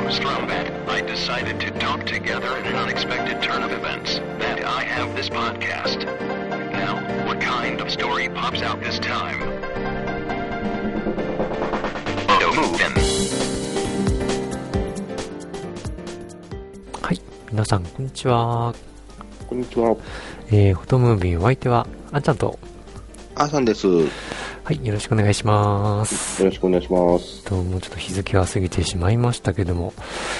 Strombat, I decided to talk together in an unexpected turn of events. That I have this podcast. Now, what kind of story pops out this time? Move in. はい、皆さんこんにちは。 こんにちは。 フォトムービーお相手はあんちゃんと。 あーさんです。よはい、よろしくお願いします。 ろしくお願いします。 もうちょっと日付が過ぎてしまいましたけども、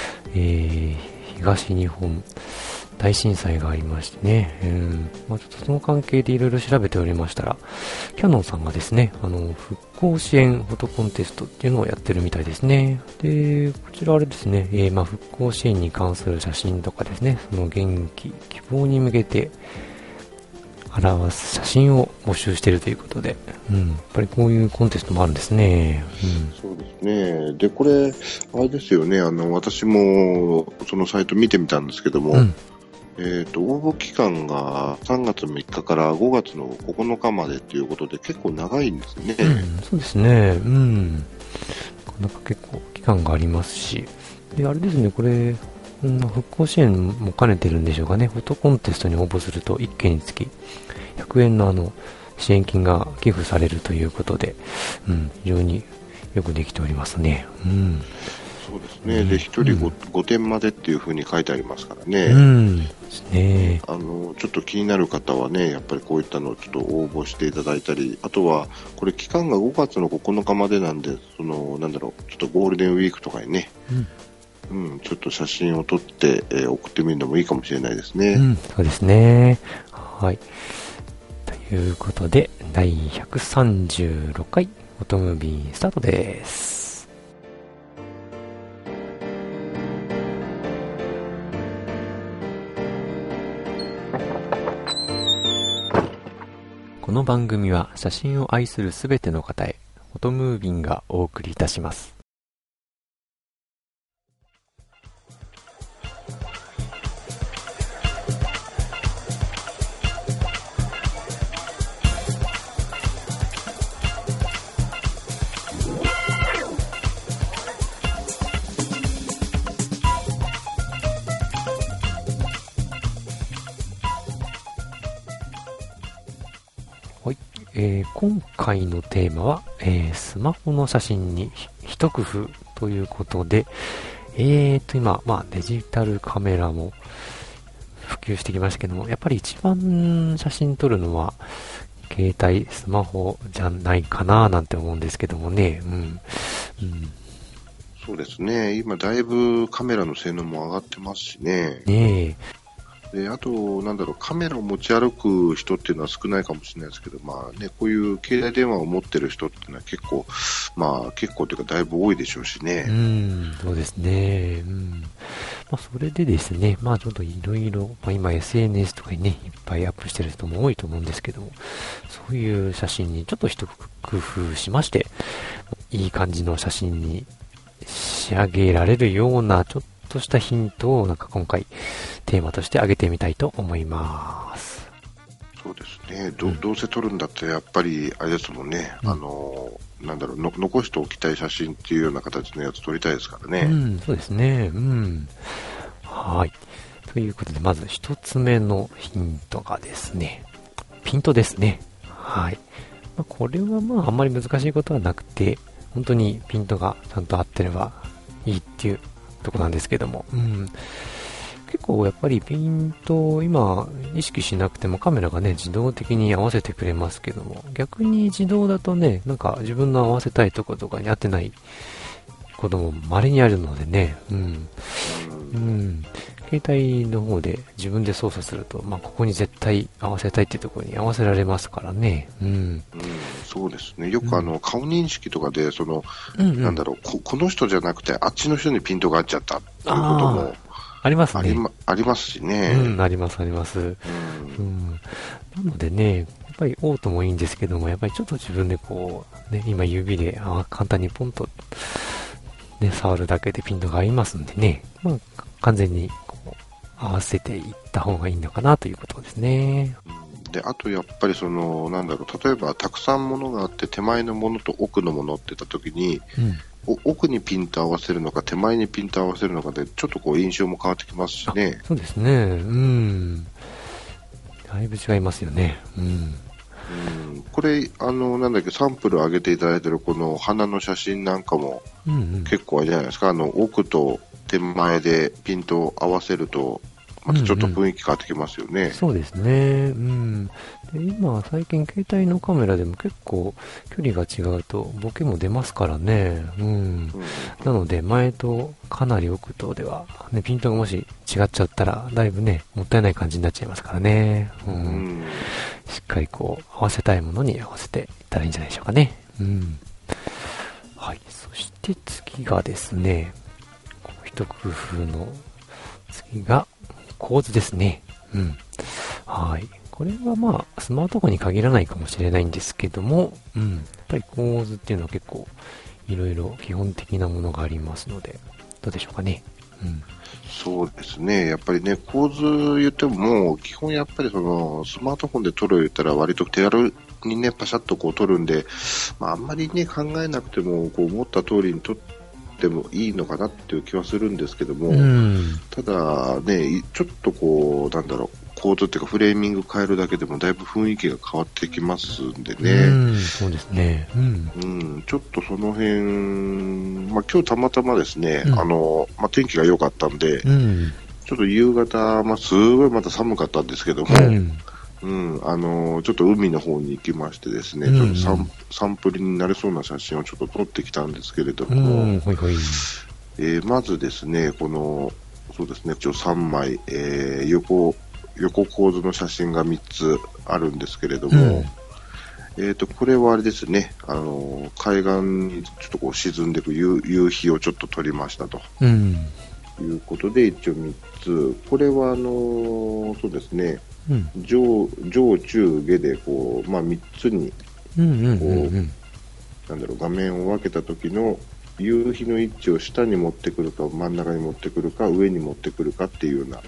東日本大震災がありましてね、ちょっとその関係でいろいろ調べておりましたら、キヤノンさんがですね、復興支援フォトコンテストっていうのをやってるみたいですね。で、こちらあれですね、復興支援に関する写真とかですね、その元気、希望に向けて表す写真を募集しているということで、やっぱりこういうコンテストもあるんですね。 そうですね。で、これ、あれですよね、私もそのサイト見てみたんですけども、応募期間が3月3日から5月の9日までということで結構長いんですね。 そうですね。なかなか結構期間がありますし、で、あれですね、これ、復興支援も兼ねてるんでしょうかね。フォトコンテストに応募すると1件につき100円の支援金が寄付されるということで、非常によくできておりますね。 そうですね。で、1人 5点までっていう風に書いてありますからね。 ですね。 ちょっと気になる方はね、やっぱりこういったのをちょっと応募していただいたり、あとは、これ期間が5月の9日までなんで、ちょっとゴールデンウィークとかにね、ちょっと写真を撮って、送ってみるのもいいかもしれないですね。 そうですね。はい。ということで、第136回フォトムービースタートです。この番組は写真を愛するすべての方へ、フォトムービンがお送りいたします。今回のテーマは、スマホの写真に一工夫ということで、今、デジタルカメラも普及してきましたけども、やっぱり一番写真撮るのは携帯、スマホじゃないかななんて思うんですけどもね。 そうですね。今だいぶカメラの性能も上がってますしね。で、あと、カメラを持ち歩く人っていうのは少ないかもしれないですけど、こういう携帯電話を持ってる人っていうのは結構というかだいぶ多いでしょうしね。 そうですね。それでですね、ちょっといろいろ、今 SNS とかにね、いっぱいアップしてる人も多いと思うんですけども、そういう写真にちょっと一工夫しまして、いい感じの写真に仕上げられるような、ちょっとしたヒントを今回テーマとして挙げてみたいと思います。 そうですね。どうせ撮るんだったらやっぱりあれですもんね。残しておきたい写真っていうような形のやつ撮りたいですからね。 そうですね。はい。ということで、まず一つ目のヒントがですね、ピントですね。はい。これはあんまり難しいことはなくて、本当にピントがちゃんと合ってればいいっていうとこなんですけども、結構やっぱりピントを今意識しなくてもカメラがね自動的に合わせてくれますけども、逆に自動だとね自分の合わせたいところとかに合ってないことも稀にあるのでね、携帯の方で自分で操作すると、ここに絶対合わせたいっていうところに合わせられますからね。 そうですね。よく顔認識とかでこの人じゃなくてあっちの人にピントが合っちゃったっていうこともありますね。 ありますしね。 あります、あります。なのでね、やっぱりオートもいいんですけども、やっぱりちょっと自分で今指で簡単にポンと、触るだけでピントが合いますんでね、完全に合わせていった方がいいのかなということですね。 で、あとやっぱりなんだろう、例えばたくさんものがあって手前のものと奥のものって言った時に、奥にピント合わせるのか手前にピント合わせるのかでちょっとこう印象も変わってきますしね。 そうですね。だいぶ違いますよね。 これなんだっけ、サンプル上げていただいてるこの花の写真なんかも、結構あれじゃないですか、奥と手前でピントを合わせるとまたちょっと雰囲気変わってきますよね。 そうですね。で今最近携帯のカメラでも結構距離が違うとボケも出ますからね。なので前とかなり奥とでは、ね、ピントがもし違っちゃったらだいぶねもったいない感じになっちゃいますからね。しっかりこう合わせたいものに合わせていったらいいんじゃないでしょうかね。はい。そして次がですね、一工夫の次が構図ですね。はい。これはまあ、スマートフォンに限らないかもしれないんですけども、やっぱり構図っていうのは結構、いろいろ基本的なものがありますので、どうでしょうかね。 そうですね。やっぱりね、構図言っても、基本やっぱりスマートフォンで撮る言ったら割と手軽にね、パシャッとこう撮るんで、あんまりね、考えなくても、こう思った通りに撮ってもいいのかなっていう気はするんですけども、ただね、ちょっとこう、なんだろう、構図っていうかフレーミング変えるだけでもだいぶ雰囲気が変わってきますんでね。 そうですね。 ちょっとその辺、今日たまたまですね、天気が良かったんで、ちょっと夕方、すごいまた寒かったんですけども、ちょっと海の方に行きましてですね、ちょっとサンプルになれそうな写真をちょっと撮ってきたんですけれども、まずですね、そうですね、3枚、横構図の写真が3つあるんですけれども、これはあれですね、海岸にちょっとこう沈んでいく夕日をちょっと撮りましたと。いうことで、一応3つ。これはそうですね、上中下でこう、3つに、なんだろう、画面を分けた時の夕日の位置を下に持ってくるか、真ん中に持ってくるか、上に持ってくるかっていうような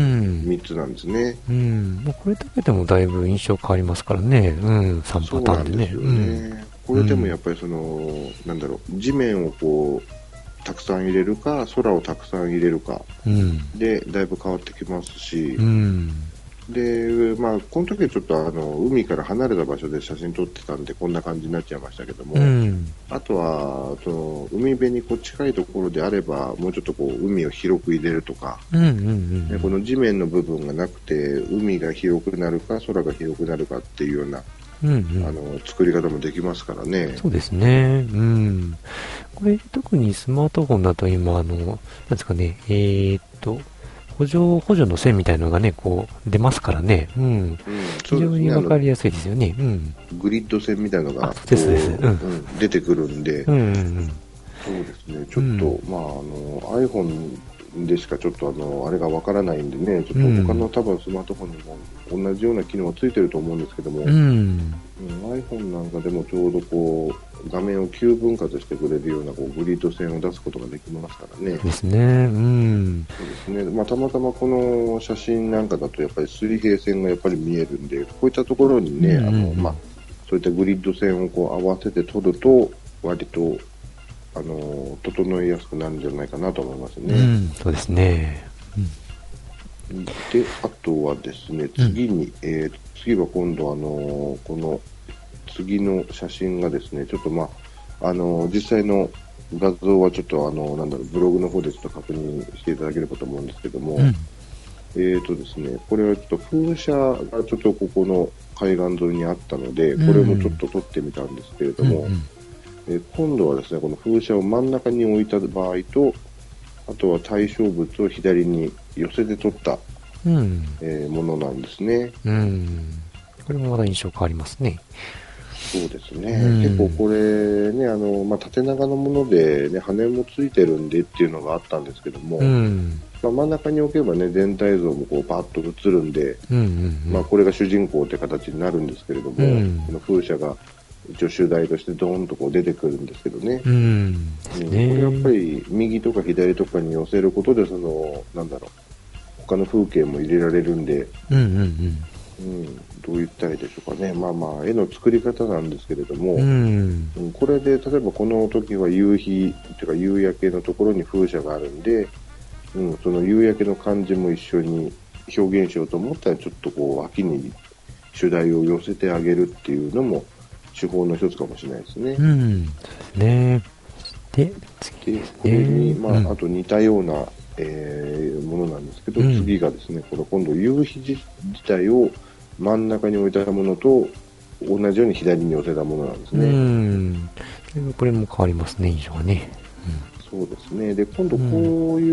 3つなんですね。 これだけでもだいぶ印象変わりますからね。3パターンでね。 そうなんですよね。これでもやっぱりなんだろう、地面をこう、たくさん入れるか、空をたくさん入れるか、で、だいぶ変わってきますし、で、この時はちょっと海から離れた場所で写真撮ってたんで、こんな感じになっちゃいましたけども、あとは、海辺にこう近いところであれば、もうちょっとこう、海を広く入れるとか、この地面の部分がなくて、海が広くなるか、空が広くなるかっていうような、作り方もできますからね。 そうですね。これ、特にスマートフォンだと今、なんですかね、補助の線みたいなのがね、こう、出ますからね。非常にわかりやすいですよね。 グリッド線みたいなのが、出てくるんで、そうですね、ちょっと、iPhone でしかちょっとあれがわからないんでね、ちょっと他の多分スマートフォンにも同じような機能がついてると思うんですけども、iPhone なんかでもちょうどこう、画面を9分割してくれるようなこうグリッド線を出すことができますからね。 ですね。 そうですね。たまたまこの写真なんかだとやっぱり水平線がやっぱり見えるんで、こういったところにね、そういったグリッド線をこう合わせて撮ると、割と整いやすくなるんじゃないかなと思いますね。 そうですね。 で、あとはですね、次に、次は今度この次の写真がですね、ちょっと実際の画像はちょっとブログの方でちょっと確認していただければと思うんですけども、ですね、これはちょっと風車がちょっとここの海岸沿いにあったので、これもちょっと撮ってみたんですけれども、今度はですね、この風車を真ん中に置いた場合と、あとは対象物を左に寄せて撮った、ものなんですね。 これもまだ印象変わりますね。 そうですね。結構これね、縦長のものでね、羽もついてるんでっていうのがあったんですけども、真ん中に置けばね、全体像もこうパッと映るんで、これが主人公って形になるんですけれども、この風車が一応主題としてドーンとこう出てくるんですけどね。これやっぱり右とか左とかに寄せることで、なんだろう、他の風景も入れられるんで、 どう言ったらいいでしょうかね。まあまあ、絵の作り方なんですけれども、これで、例えばこの時は夕日、っていうか夕焼けのところに風車があるんで、その夕焼けの感じも一緒に表現しようと思ったら、ちょっとこう、脇に主題を寄せてあげるっていうのも、手法の一つかもしれないですね。 そうですね。で、 これに、あと似たような、ものなんですけど、次がですね、これ今度夕日自体を真ん中に置いたものと同じように左に寄せたものなんですね。 これも変わりますね、印象がね。 そうですね。で、今度こういう、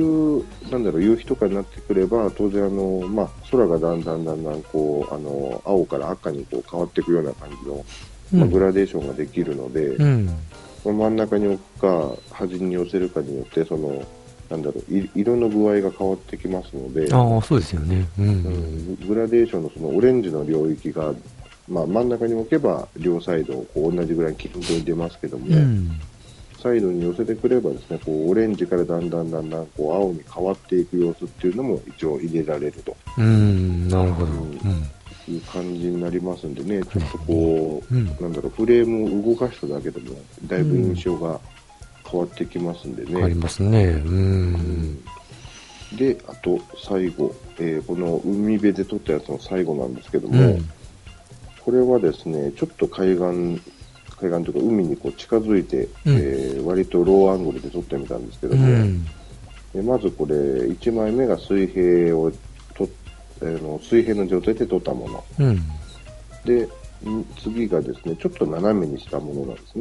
夕日とかになってくれば、当然空がだんだんこう、青から赤にこう変わっていくような感じの、グラデーションができるので、真ん中に置くか、端に寄せるかによって、色の具合が変わってきますので、 そうですよね。 グラデーションのそのオレンジの領域が、真ん中に置けば両サイドこう同じぐらい均等に出ますけども、サイドに寄せてくればですね、こうオレンジからだんだんこう青に変わっていく様子っていうのも一応入れられると。 なるほど。 いう感じになりますんでね、ちょっとこう、フレームを動かしただけでも、だいぶ印象が変わってきますんでね。 変わりますね。 で、あと最後、この海辺で撮ったやつの最後なんですけども、これはですね、ちょっと海岸というか海にこう近づいて、割とローアングルで撮ってみたんですけども、まずこれ1枚目が水平の状態で撮ったもの、で次がですねちょっと斜めにしたものなんです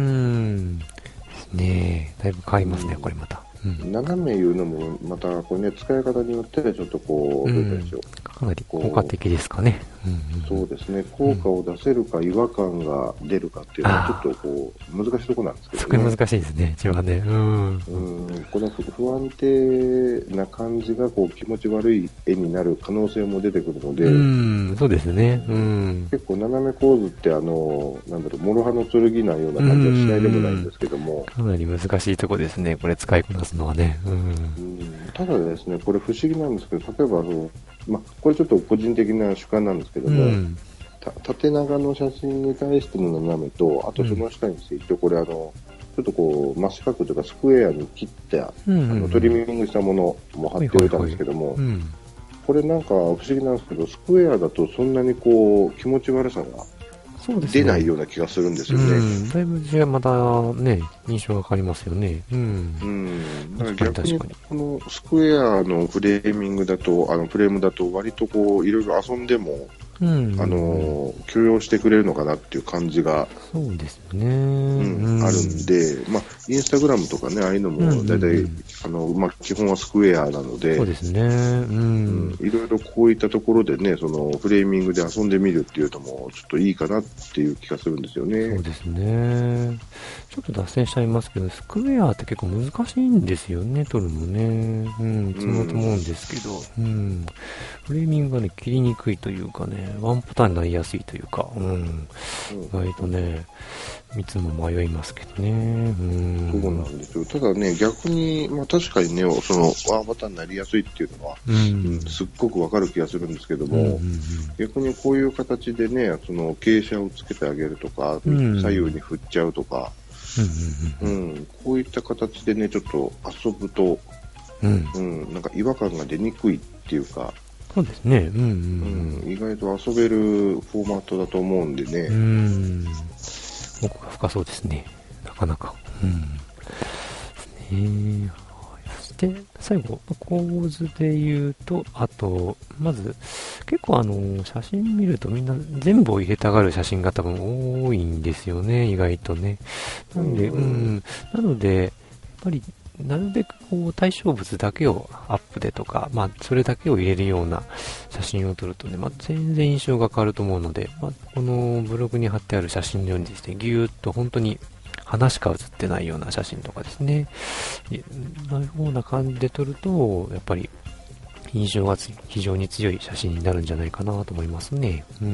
ね。だいぶ変わりますね、これまた。 斜めいうのもまたこれね使い方によってはちょっとこうどうでしょう、 かなり効果的ですかね。 そうですね、効果を出せるか違和感が出るかっていうのはちょっとこう難しいところなんですけどね。 そこ難しいですね、一番ね。 この不安定な感じがこう気持ち悪い絵になる可能性も出てくるので、 そうですね。 結構斜め構図って諸刃の剣なような感じはしないでもないんですけども、 かなり難しいとこですね、これ使いこなすのはね。 ただですね、これ不思議なんですけど、例えばこれちょっと個人的な主観なんですけども、縦長の写真に対しての斜めと、あとその下について、これちょっとこう真四角というかスクエアに切ったトリミングしたものも貼っておいたんですけども、これなんか不思議なんですけど、スクエアだとそんなにこう気持ち悪さが出ないような気がするんですよね。 だいぶまたね、印象が変わりますよね。 だから逆にこのスクエアのフレーミングだと、フレームだと割とこういろいろ遊んでも、許容してくれるのかなっていう感じが、 そうですね。 あるんで、インスタグラムとかね、ああいうのも大体、基本はスクエアなので、 そうですね。 いろいろこういったところでね、そのフレーミングで遊んでみるっていうのもちょっといいかなっていう気がするんですよね。 そうですね。ちょっと脱線しちゃいますけど、スクエアって結構難しいんですよね、撮るのね。そうと思うんですけど、フレーミングがね、切りにくいというかね、ワンパターンになりやすいというか、意外とね、いつも迷いますけどね。 そうなんですよ。ただね、逆に、確かにね、そのワンパターンになりやすいっていうのは、すっごくわかる気がするんですけども、逆にこういう形でね、その傾斜をつけてあげるとか、左右に振っちゃうとか、こういった形でね、ちょっと遊ぶと、なんか違和感が出にくいっていうか、 そうですね。 意外と遊べるフォーマットだと思うんでね。 奥が深そうですね。なかなか。そして最後、構図で言うと、あと、まず、結構写真見るとみんな全部を入れたがる写真が多分多いんですよね、意外とね。なので、やっぱり、なるべくこう対象物だけをアップでとか、それだけを入れるような写真を撮るとね、全然印象が変わると思うので、このブログに貼ってある写真のようにですね、ぎゅーっと本当に花しか写ってないような写真とかですね、のような感じで撮ると、やっぱり印象が非常に強い写真になるんじゃないかなと思いますね。 そう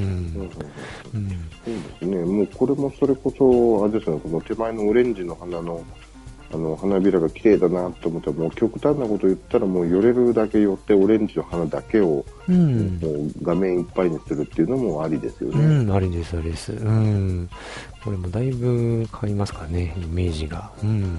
ですね。もうこれもそれこそ、あれですね、この手前のオレンジの花の花びらが綺麗だなと思ったら、もう極端なこと言ったら、もう寄れるだけ寄ってオレンジの花だけを、もう画面いっぱいにするっていうのもありですよね。 ありです、ありです。これもだいぶ変わりますからね、イメージが。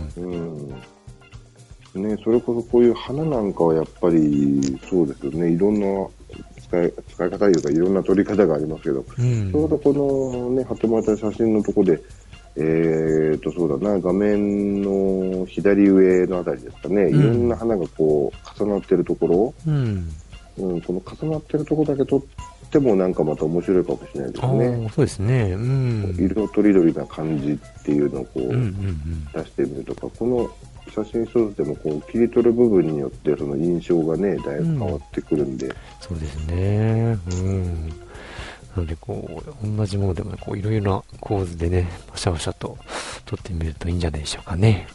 ね、それこそこういう花なんかはやっぱりそうですよね。いろんな使い方というかいろんな撮り方がありますけど、ちょうどこのね、貼ってもらった写真のところで、そうだな、画面の左上のあたりですかね、いろんな花がこう重なってるところ、この重なってるところだけ撮ってもなんかまた面白いかもしれないですね。 そうですね。 色とりどりな感じっていうのをこう、出してみるとか、この写真一つでもこう切り取る部分によってその印象がね、だいぶ変わってくるんで。 そうですね。なのでこう同じものでもこういろいろな構図でね、パシャパシャと撮ってみるといいんじゃないでしょうかね。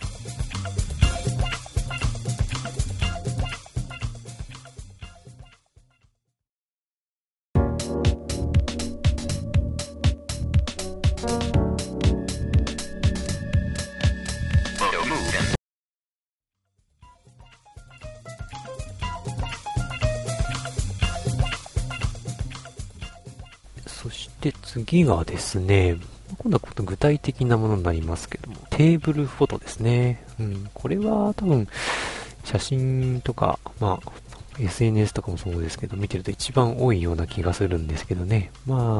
そして次がですね、今度は具体的なものになりますけども、テーブルフォトですね。これは多分写真とか、SNS とかもそうですけど、見てると一番多いような気がするんですけどね。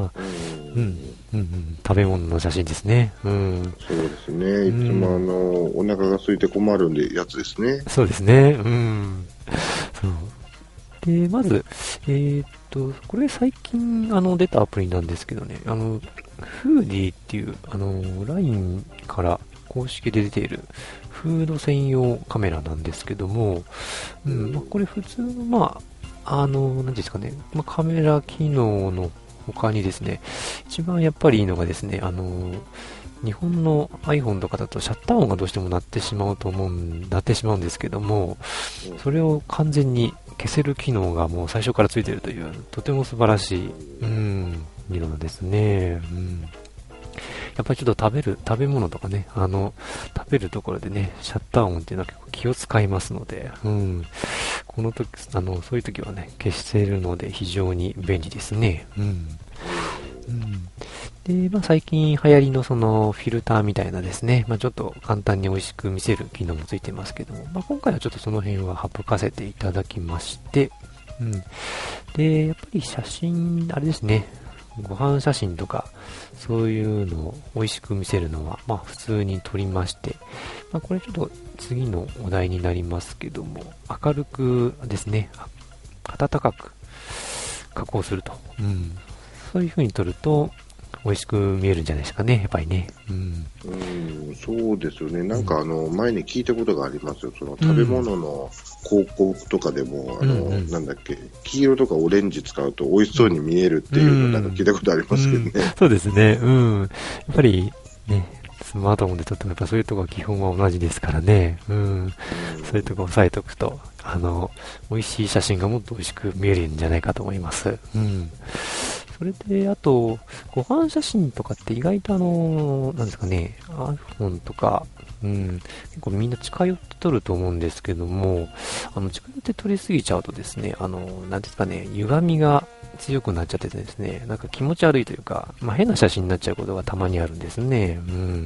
食べ物の写真ですね。 そうですね。いつもお腹が空いて困るんでやつですね。 そうですね。そうで、まず、これ最近出たアプリなんですけどね、フーディーっていう、LINE から公式で出ているフード専用カメラなんですけども、これ普通の、何ですかね、カメラ機能の他にですね、一番やっぱりいいのがですね、日本の iPhone とかだとシャッター音がどうしても鳴ってしまうんですけども、それを完全に消せる機能がもう最初からついているという、とても素晴らしい、機能ですね。やっぱりちょっと食べ物とかね、食べるところでね、シャッター音っていうのは結構気を使いますので、この時、そういう時はね、消せるので非常に便利ですね。で、最近流行りのそのフィルターみたいなですね、ちょっと簡単に美味しく見せる機能もついてますけども、今回はちょっとその辺は省かせていただきまして、で、やっぱり写真、あれですね、ご飯写真とか、そういうのを美味しく見せるのは、普通に撮りまして、これちょっと次のお題になりますけども、明るくですね、暖かく加工すると。そういう風に撮ると、美味しく見えるんじゃないですかね、やっぱりね。 そうですよね。なんか前に聞いたことがありますよ。その食べ物の広告とかでも、なんだっけ、黄色とかオレンジ使うと美味しそうに見えるっていうのなんか聞いたことありますけどね。 そうですね。やっぱりね、スマートフォンで撮ってもやっぱそういうところは基本は同じですからね。そういうところを押さえておくと、美味しい写真がもっと美味しく見えるんじゃないかと思います。それで、あと、ご飯写真とかって意外となんですかね、iPhone とか、結構みんな近寄って撮ると思うんですけども、近寄って撮りすぎちゃうとですね、なんですかね、歪みが強くなっちゃっててですね、なんか気持ち悪いというか、変な写真になっちゃうことがたまにあるんですね。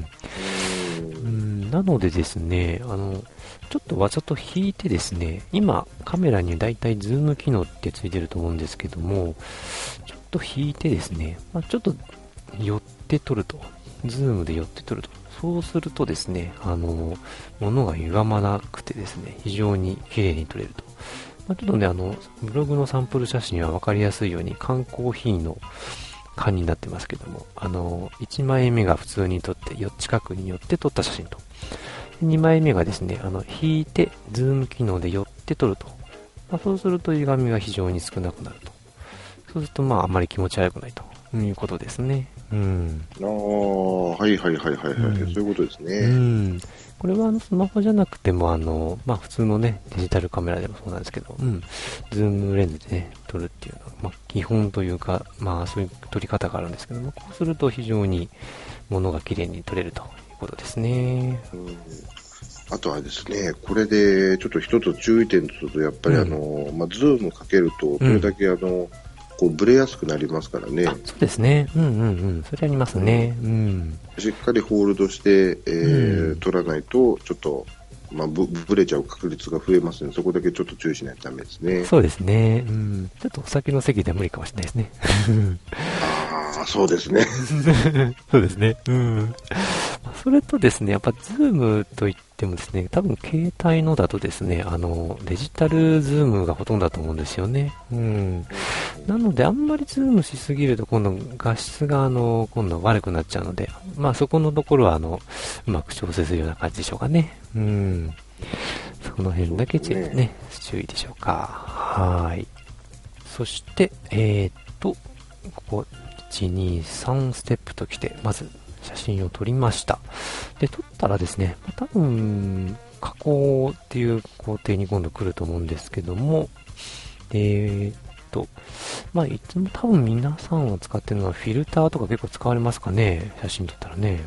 なのでですね、ちょっとわざと引いてですね、今カメラにだいたいズーム機能ってついてると思うんですけども、ちょっと引いてですね、ちょっと寄って撮ると、ズームで寄って撮ると、そうするとですね、物が歪まなくてですね、非常に綺麗に撮れると。ちょっとね、ブログのサンプル写真は分かりやすいように缶コーヒーの缶になってますけども、1枚目が普通に撮って、近くに寄って撮った写真と。2枚目がですね、引いて、ズーム機能で寄って撮ると。そうすると歪みが非常に少なくなると。そうするとあまり気持ち悪くないということですね。 はい、そういうことですね。 これはスマホじゃなくても普通のね、デジタルカメラでもそうなんですけど、ズームレンズでね、撮るっていうのは、基本というか、そういう撮り方があるんですけども、こうすると非常に物が綺麗に撮れるということですね。 あとはですね、これでちょっと一つ注意点とすると、やっぱりズームかけると、それだけこうブレやすくなりますからね。 そうですね。それありますね。 しっかりホールドして、取らないと、ちょっと、ブレちゃう確率が増えますので、そこだけちょっと注意しないとダメですね。 そうですね。ちょっとお酒の席では無理かもしれないですね。 そうですね。 そうですね。それとですね、やっぱズームといってもですね、多分携帯のだとですね、デジタルズームがほとんどだと思うんですよね。なので、あんまりズームしすぎると、今度画質が今度悪くなっちゃうので、そこのところはうまく調整するような感じでしょうかね。その辺だけ注意でしょうか。はい。そして、ここ、1、2、3ステップときて、まず写真を撮りました。で、撮ったらですね、多分、加工っていう工程に今度来ると思うんですけども、いつも多分皆さんが使ってるのはフィルターとか結構使われますかね、写真撮ったらね。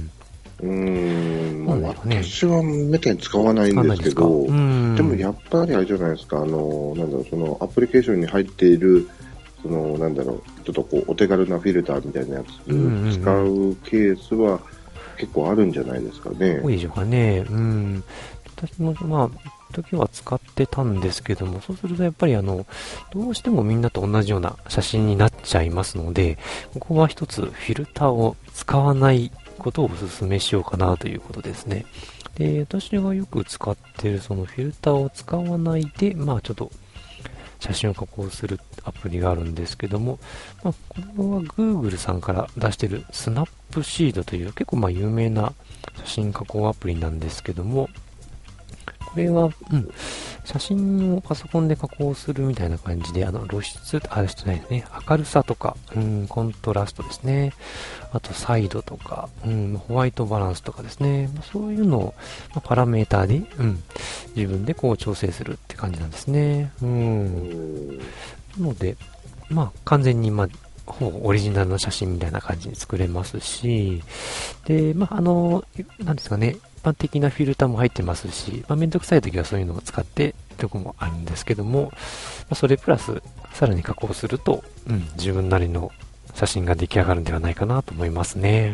私はめったに使わないんですけど、でもやっぱりあれじゃないですか、そのアプリケーションに入っている、ちょっとこうお手軽なフィルターみたいなやつ使うケースは結構あるんじゃないですかね。 多いでしょうかね。私も時は使ってたんですけども、そうするとやっぱりどうしてもみんなと同じような写真になっちゃいますので、ここは一つフィルターを使わないことをお勧めしようかなということですね。で、私がよく使っているそのフィルターを使わないで、ちょっと写真を加工するアプリがあるんですけども、これは Google さんから出しているスナップシードという結構有名な写真加工アプリなんですけども、これは、写真をパソコンで加工するみたいな感じで、露出、明るさとか、コントラストですね。あと、サイドとか、ホワイトバランスとかですね。そういうのを、パラメーターで、自分でこう調整するって感じなんですね。なので、完全に、ほぼオリジナルの写真みたいな感じに作れますし、で、なんですかね、一般的なフィルターも入ってますし、めんどくさい時はそういうのを使ってとこもあるんですけども、それプラスさらに加工すると、自分なりの写真が出来上がるんではないかなと思いますね。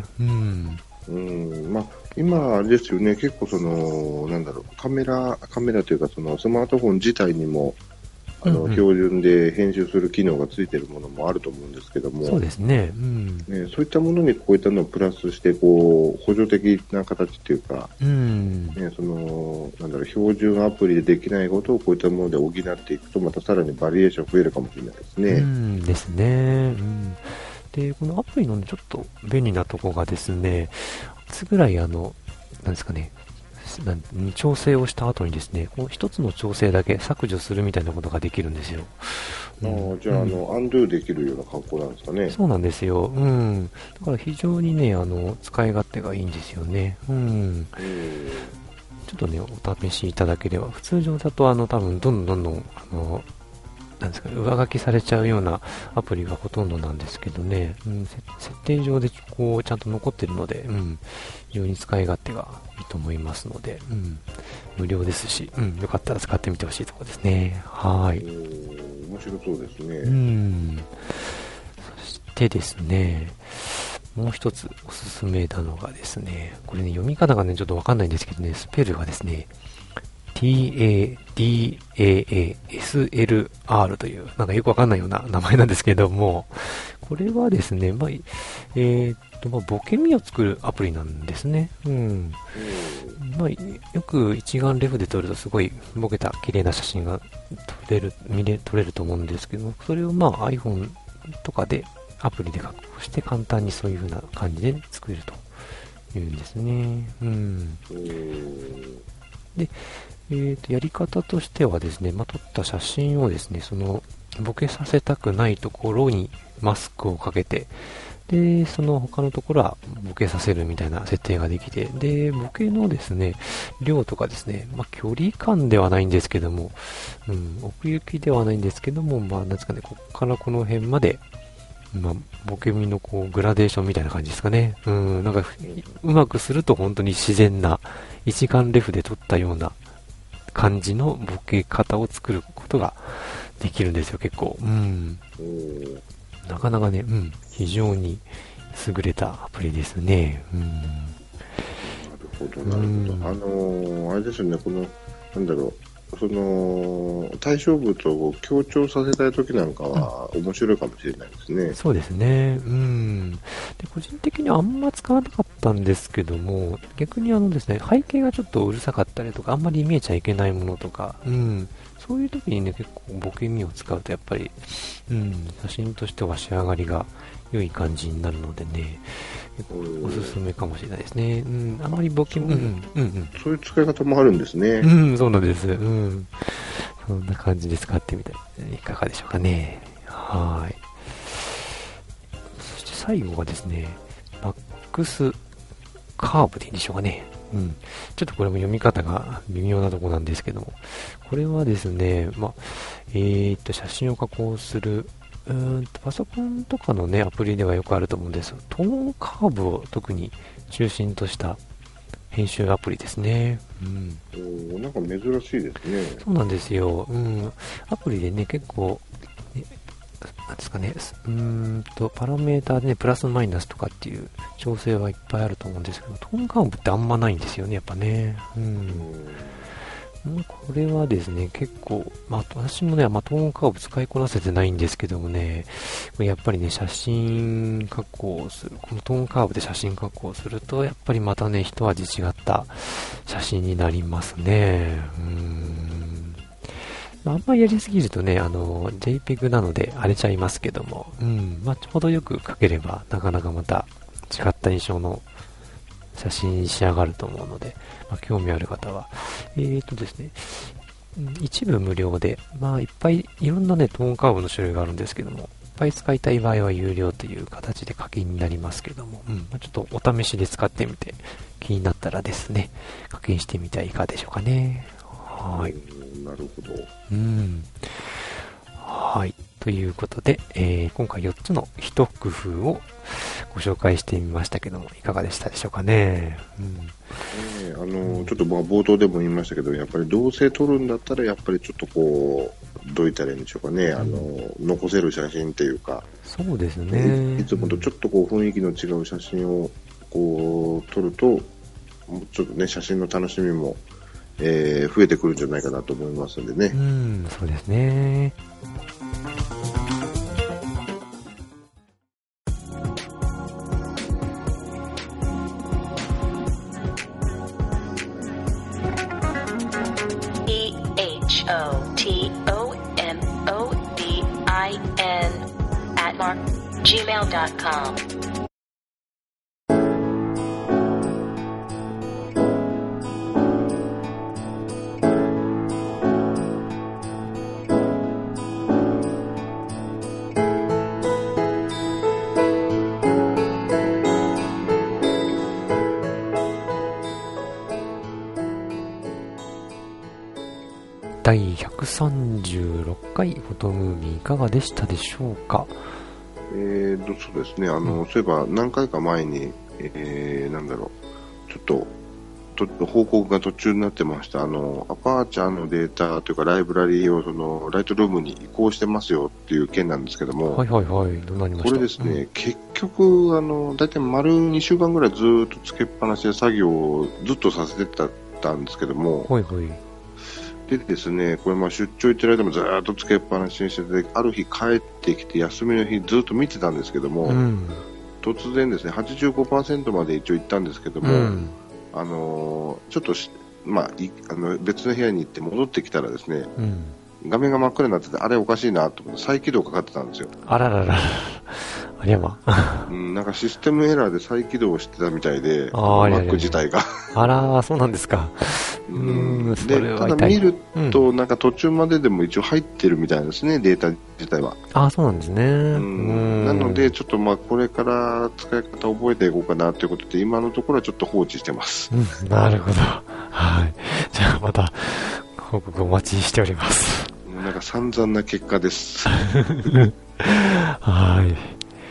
今あれですよね、結構カメラというかスマートフォン自体にも標準で編集する機能がついているものもあると思うんですけども、 そうですね。 そういったものにこういったのをプラスして補助的な形というか、標準アプリでできないことをこういったもので補っていくと、またさらにバリエーション増えるかもしれないですね。 ですね。で、このアプリのちょっと便利なところがですね、いつぐらいなんですかね、調整をした後にですね、この一つの調整だけ削除するみたいなことができるんですよ。 じゃあ、アンドゥできるような格好なんですかね。 そうなんですよ。だから非常にね、使い勝手がいいんですよね。ちょっとね、お試しいただければ、普通上だと多分どんどんなんですかね、上書きされちゃうようなアプリがほとんどなんですけどね、設定上でこうちゃんと残ってるので、非常に使い勝手がいいと思いますので、無料ですし、よかったら使ってみてほしいところですね。はい。 面白そうですね。 そしてですね、もう一つおすすめなのがですね、これね、読み方がね、ちょっとわかんないんですけどね、スペルがですね、TADAASLR という、なんかよくわかんないような名前なんですけども、これはですね、ボケ身を作るアプリなんですね。よく一眼レフで撮るとすごいボケた綺麗な写真が撮れると思うんですけど、それをiPhone とかでアプリで加工して簡単にそういう風な感じで作れるというんですね。で、やり方としてはですね、撮った写真をですね、ボケさせたくないところにマスクをかけて、で、その他のところはボケさせるみたいな設定ができて、で、ボケのですね、量とかですね、距離感ではないんですけども、奥行きではないんですけども、なんですかね、ここからこの辺まで、 まあ、ボケ身のこうグラデーションみたいな感じですかね。なんかうまくすると本当に自然な一眼レフで撮ったような感じのボケ方を作ることができるんですよ、結構。なかなかね、非常に優れたアプリですね。 なるほど、なるほど。あれですよね、この、なんだろう、その対象物を強調させたい時なんかは面白いかもしれないですね。 そうですね。で、個人的にはあんま使わなかったんですけども、逆にですね、背景がちょっとうるさかったりとか、あんまり見えちゃいけないものとか、そういう時にね、結構ボケ身を使うとやっぱり、写真としては仕上がりが良い感じになるのでね、おすすめかもしれないですね。あまりボケ、 そういう使い方もあるんですね。 そうなんです。そんな感じで使ってみたらいかがでしょうかね。はい。そして最後がですね、マックスカーブでいいんでしょうかね。ちょっとこれも読み方が微妙なところなんですけども、これはですね、写真を加工する、パソコンとかのね、アプリではよくあると思うんです。トーンカーブを特に中心とした編集アプリですね。 なんか珍しいですね。 そうなんですよ。アプリでね、結構、なんですかね、パラメーターでね、プラスマイナスとかっていう調整はいっぱいあると思うんですけど、トーンカーブってあんまないんですよね、やっぱね。これはですね、結構、私もね、トーンカーブ使いこなせてないんですけどもね、やっぱりね、写真加工をする、このトーンカーブで写真加工をすると、やっぱりまたね、一味違った写真になりますね。あんまりやりすぎるとね、JPEG なので荒れちゃいますけども、ちょうどよく描ければ、なかなかまた違った印象の写真に仕上がると思うので、興味ある方は、ですね、一部無料で、いっぱいいろんなね、トーンカーブの種類があるんですけども、いっぱい使いたい場合は有料という形で課金になりますけども、ちょっとお試しで使ってみて、気になったらですね、課金してみてはいかがでしょうかね。はい。 なるほど。 はい。ということで、今回4つの一工夫をご紹介してみましたけども、いかがでしたでしょうかね。 ちょっと冒頭でも言いましたけど、やっぱりどうせ撮るんだったら、やっぱりちょっとこう、どう言ったらいいんでしょうかね、残せる写真っていうか、 そうですね。 いつもとちょっとこう雰囲気の違う写真をこう撮ると、ちょっとね、写真の楽しみも、増えてくるんじゃないかなと思いますのでね。 そうですね。 gmail.com 第136回フォトムービーいかがでしたでしょうか。 そうですね、そういえば何回か前に、なんだろう、ちょっと報告が途中になってました。アパーチャーのデータというかライブラリーをそのライトルームに移行してますよっていう件なんですけども、 はいはいはい、どうなりました？ これですね、結局だいたい丸2週間ぐらいずっとつけっぱなしで作業をずっとさせてたんですけども、 はいはい。 でですね、これ出張行ってる間もずっとつけっぱなしにしてて、ある日帰ってきて休みの日ずっと見てたんですけども、突然ですね 85% まで一応行ったんですけども、ちょっと別の部屋に行って戻ってきたらですね、画面が真っ暗になってて、あれおかしいなと思って再起動かかってたんですよ。 あららら、ありゃま。 なんかシステムエラーで再起動してたみたいで、Mac 自体が。 あら、そうなんですか。 で、ただ見ると、なんか途中まででも一応入ってるみたいですね、データ自体は。 そうなんですね。 なので、ちょっとこれから使い方を覚えていこうかなということで、今のところはちょっと放置してます。 なるほど。はい。じゃあまた、報告お待ちしております。 なんか散々な結果です。 はい。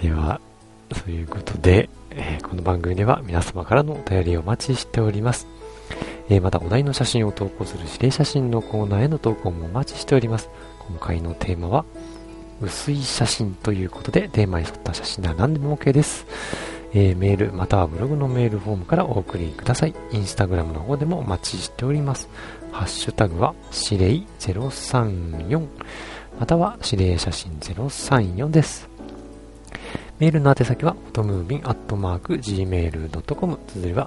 では、そういうことで、この番組では皆様からのお便りをお待ちしております。またお題の写真を投稿する指令写真のコーナーへの投稿もお待ちしております。今回のテーマは薄い写真ということで、テーマに沿った写真なら何でも OK です。メールまたはブログのメールフォームからお送りください。インスタグラムの方でもお待ちしております。ハッシュタグは指令034または指令写真034です。メールの宛先はphotomovin@gmail.com、 綴りは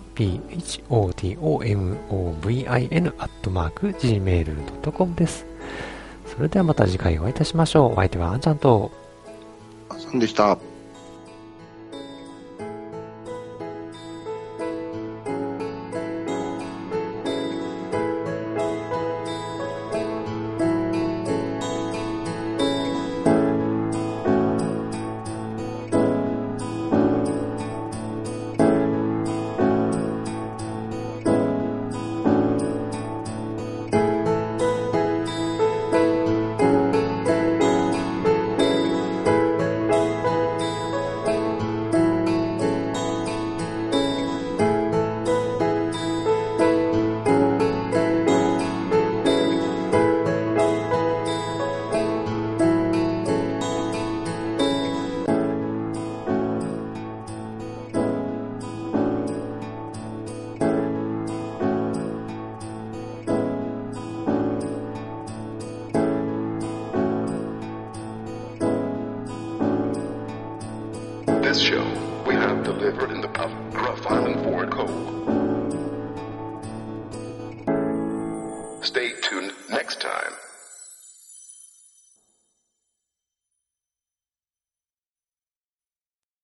photomovin@gmail.com です。それではまた次回お会いいたしましょう。お相手はあんちゃんとあさんでした。 This show we have delivered in the Gruff Island Ford Code. Stay tuned next time.